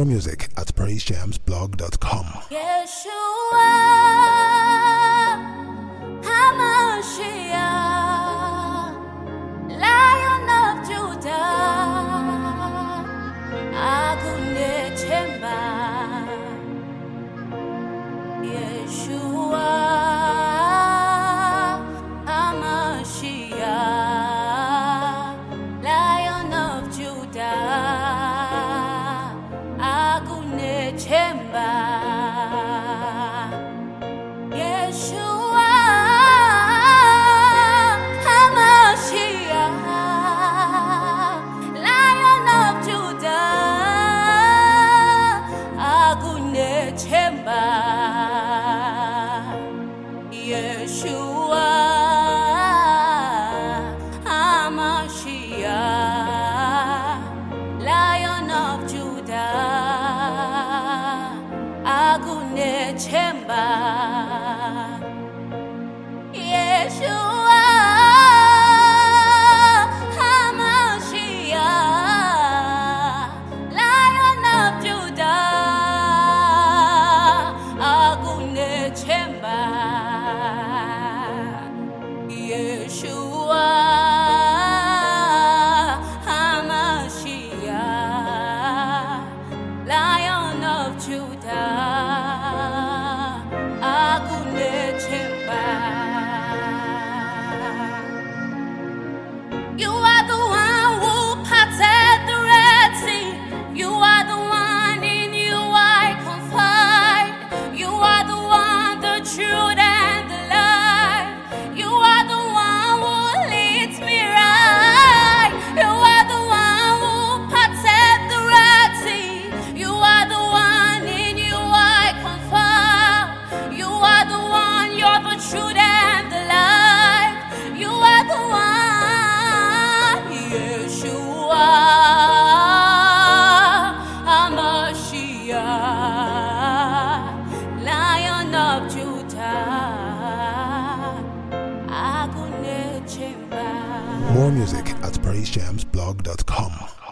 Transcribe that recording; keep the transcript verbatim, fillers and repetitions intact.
More music at praise jams blog dot com. Yeshua HaMashiach, Lion of Judah, Agunechemba. Yeshua HaMashiach, Lion of Judah, Agunechemba. Yeshua HaMashiach, Lion of Judah, Agunechemba. Yeshua HaMashiach, Lion of Judah, Agunechemba. Yeshua HaMashiach, Lion of Judah, Agunechemba. Yeshua HaMashiach, Lion of Judah, Agunechemba. You are the one who parted the Red Sea. You are the one, in you I confide. You are the one, the truth and the life. You are the one who leads me right. You are the one who parted the Red Sea. You are the one, in you I confide. You are the one, you're the truth and the life. You are the one, Yeshua HaMashiach, Lion of Judah, Agunechemba. More music at praise jams blog dot com.